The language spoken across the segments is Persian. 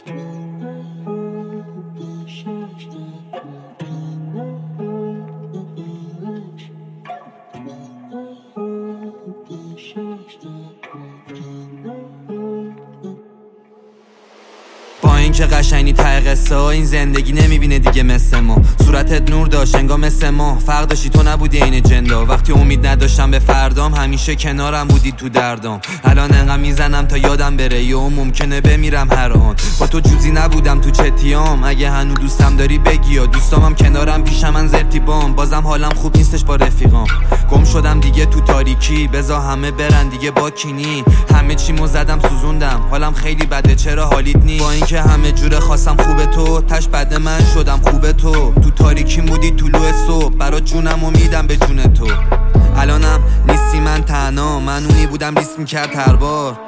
با اینکه قشنگی ته قصه ها، این زندگی نمیبینه دیگه مثل ما. صورتت نور داشت انگار مثل ما، فرق داشتی تو نبودی این جندا. وقتی امید نداشتم به فردام، همیشه کنارم بودی تو دردام. الان انقدر میزنم تا یادم بره، یا ممکنه بمیرم هر آن. با تو جوزی نبودم تو چتیام، اگه هنو دوستم داری بگی، یا دوستامم کنارم پیشم من زرتیبام. بازم حالم خوب نیستش با رفیقام، گم شدم دیگه تو تاریکی. بزا همه برن دیگه با کینی، همه چیمو زدم سوزوندم، حالم خیلی بده چرا حالیت نی؟ با اینکه همه جوره خواستم خوبه تو، تش بد من شدم خوبه تو تاریکی مودی طلوع صبح، برا جونم و میدم به جون تو. الانم نیستی من تنها، من اونی بودم لیست میکرد هر بار،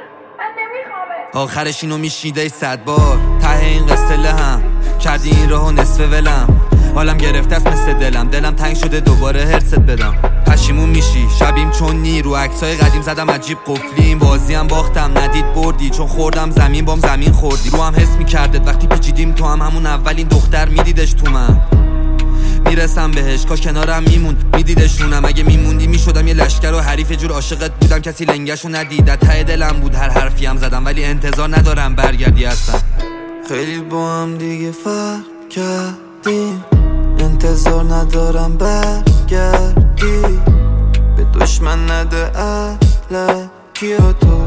آخرش اینو میشیده 100 بار. ته این قصه لهم کردی این راهو نصف ولم، حالم گرفته است مثل دلم تنگ شده دوباره هرست بدم. پشیمون میشی شبیم چون نی، رو عکسای قدیم زدم عجیب قفلیم. بازیم باختم ندید بردی، چون خوردم زمین بام زمین خوردی. رو هم حس میکردت وقتی پیچیدیم تو هم، همون اولین دختر میدیدش تو من. میرسم بهش کاش کنارم میموند میدیدشونم، اگه میموندی میشدم یه لشکر و حریف جور عاشقت بودم، کسی لنگشو ندید. ته دلم بود هر حرفی هم زدم، ولی انتظار ندارم برگردی اصلا. خیلی با هم دیگه فرق کردیم، انتظار ندارم برگردی. به دشمن نده الکی با تو،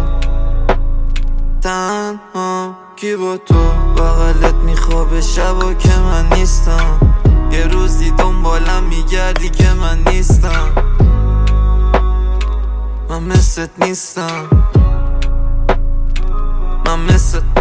تنها کی با تو بغلت میخوابه شبا که من نیستم. یه روزی دنبالم میگردی که من نیستم، من مثلت نیستم، من مثلت